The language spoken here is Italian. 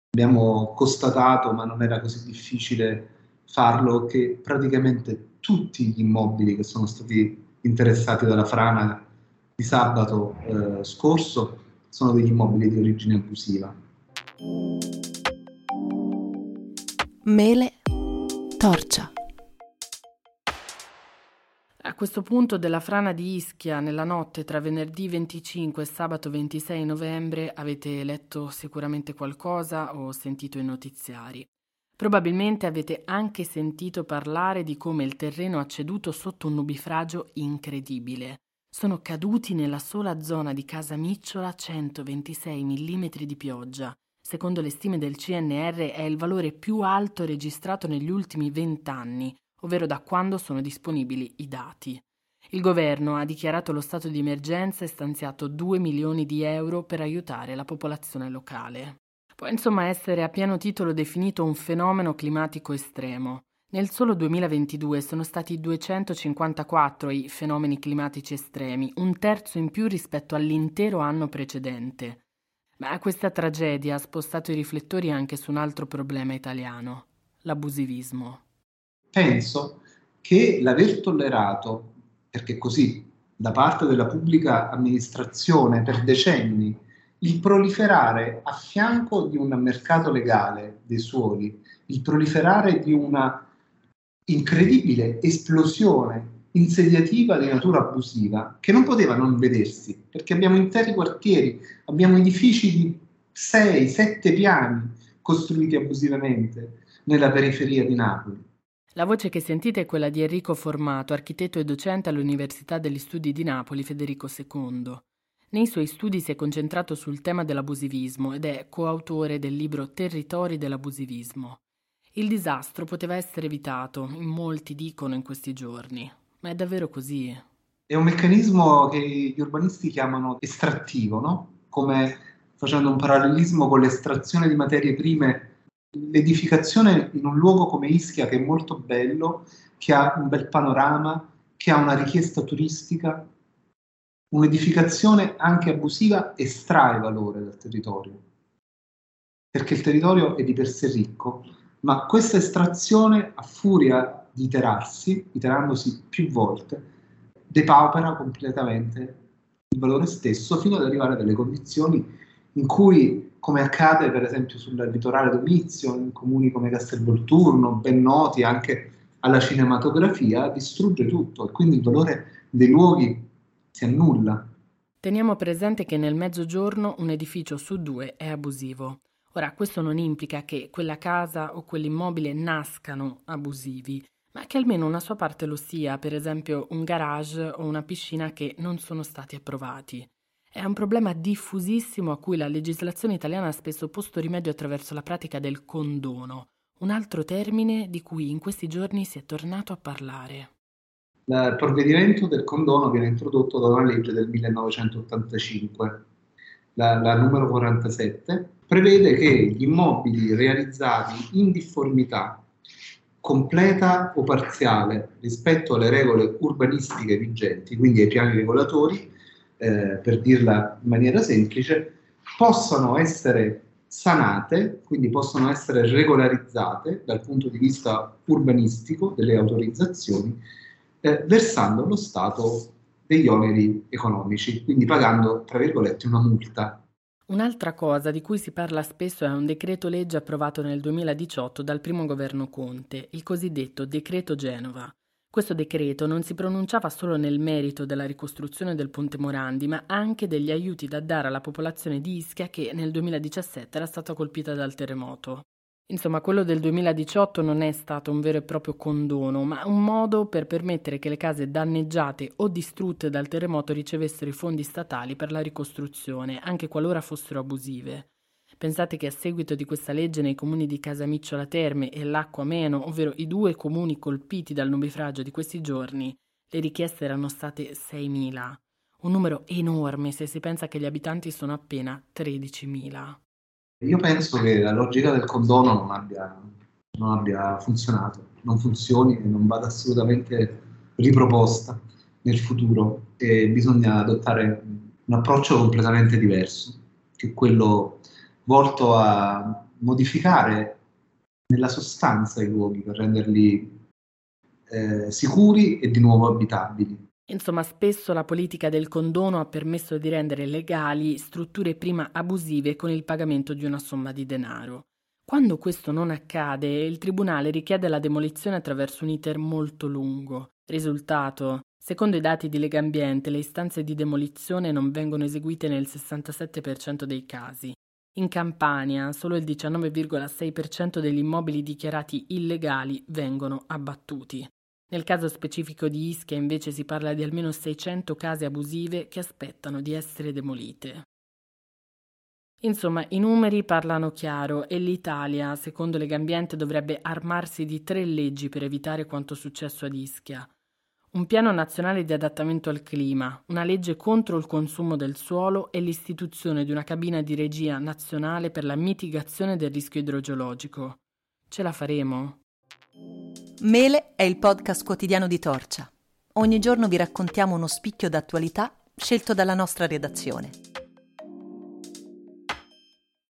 abbiamo constatato, ma non era così difficile farlo, che praticamente tutti gli immobili che sono stati interessati dalla frana di sabato scorso sono degli immobili di origine abusiva. Mele torcia. A questo punto della frana di Ischia, nella notte tra venerdì 25 e sabato 26 novembre, avete letto sicuramente qualcosa o sentito i notiziari. Probabilmente avete anche sentito parlare di come il terreno ha ceduto sotto un nubifragio incredibile. Sono caduti nella sola zona di Casa Micciola 126 mm di pioggia. Secondo le stime del CNR è il valore più alto registrato negli ultimi 20 anni, ovvero da quando sono disponibili i dati. Il governo ha dichiarato lo stato di emergenza e stanziato 2 milioni di euro per aiutare la popolazione locale. Può insomma essere a pieno titolo definito un fenomeno climatico estremo. Nel solo 2022 sono stati 254 i fenomeni climatici estremi, un terzo in più rispetto all'intero anno precedente. Ma questa tragedia ha spostato i riflettori anche su un altro problema italiano, l'abusivismo. Penso che l'aver tollerato, perché così, da parte della pubblica amministrazione per decenni, il proliferare a fianco di un mercato legale dei suoli, il proliferare di una incredibile esplosione insediativa di natura abusiva che non poteva non vedersi, perché abbiamo interi quartieri, abbiamo edifici di 6-7 piani costruiti abusivamente nella periferia di Napoli. La voce che sentite è quella di Enrico Formato, architetto e docente all'Università degli Studi di Napoli Federico II. Nei suoi studi si è concentrato sul tema dell'abusivismo ed è coautore del libro Territori dell'abusivismo. Il disastro poteva essere evitato, in molti dicono in questi giorni, ma è davvero così? È un meccanismo che gli urbanisti chiamano estrattivo, no? Come facendo un parallelismo con l'estrazione di materie prime, l'edificazione in un luogo come Ischia, che è molto bello, che ha un bel panorama, che ha una richiesta turistica, un'edificazione anche abusiva estrae valore dal territorio, perché il territorio è di per sé ricco, ma questa estrazione, a furia di iterandosi più volte, depaupera completamente il valore stesso, fino ad arrivare a delle condizioni in cui, come accade per esempio sul litorale Domizio, in comuni come Castelvolturno, ben noti anche alla cinematografia, distrugge tutto e quindi il valore dei luoghi si annulla. Teniamo presente che nel mezzogiorno un edificio su 2 è abusivo. Ora, questo non implica che quella casa o quell'immobile nascano abusivi, ma che almeno una sua parte lo sia, per esempio un garage o una piscina che non sono stati approvati. È un problema diffusissimo a cui la legislazione italiana ha spesso posto rimedio attraverso la pratica del condono, un altro termine di cui in questi giorni si è tornato a parlare. Il provvedimento del condono viene introdotto da una legge del 1985, la numero 47, prevede che gli immobili realizzati in difformità completa o parziale rispetto alle regole urbanistiche vigenti, quindi ai piani regolatori, per dirla in maniera semplice, possano essere sanate, quindi possono essere regolarizzate dal punto di vista urbanistico delle autorizzazioni, versando allo Stato degli oneri economici, quindi pagando, tra virgolette, una multa. Un'altra cosa di cui si parla spesso è un decreto legge approvato nel 2018 dal primo governo Conte, il cosiddetto Decreto Genova. Questo decreto non si pronunciava solo nel merito della ricostruzione del Ponte Morandi, ma anche degli aiuti da dare alla popolazione di Ischia che nel 2017 era stata colpita dal terremoto. Insomma, quello del 2018 non è stato un vero e proprio condono, ma un modo per permettere che le case danneggiate o distrutte dal terremoto ricevessero i fondi statali per la ricostruzione, anche qualora fossero abusive. Pensate che a seguito di questa legge nei comuni di Casamicciola Terme e Lacco Ameno, ovvero i 2 comuni colpiti dal nubifragio di questi giorni, le richieste erano state 6.000. Un numero enorme se si pensa che gli abitanti sono appena 13.000. Io penso che la logica del condono non abbia funzionato, non funzioni e non vada assolutamente riproposta nel futuro, e bisogna adottare un approccio completamente diverso, che è quello volto a modificare nella sostanza i luoghi per renderli sicuri e di nuovo abitabili. Insomma, spesso la politica del condono ha permesso di rendere legali strutture prima abusive con il pagamento di una somma di denaro. Quando questo non accade, il tribunale richiede la demolizione attraverso un iter molto lungo. Risultato: secondo i dati di Legambiente, le istanze di demolizione non vengono eseguite nel 67% dei casi. In Campania, solo il 19,6% degli immobili dichiarati illegali vengono abbattuti. Nel caso specifico di Ischia, invece, si parla di almeno 600 case abusive che aspettano di essere demolite. Insomma, i numeri parlano chiaro e l'Italia, secondo Legambiente, dovrebbe armarsi di 3 leggi per evitare quanto successo ad Ischia. Un piano nazionale di adattamento al clima, una legge contro il consumo del suolo e l'istituzione di una cabina di regia nazionale per la mitigazione del rischio idrogeologico. Ce la faremo? Mele è il podcast quotidiano di Torcia. Ogni giorno vi raccontiamo uno spicchio d'attualità scelto dalla nostra redazione.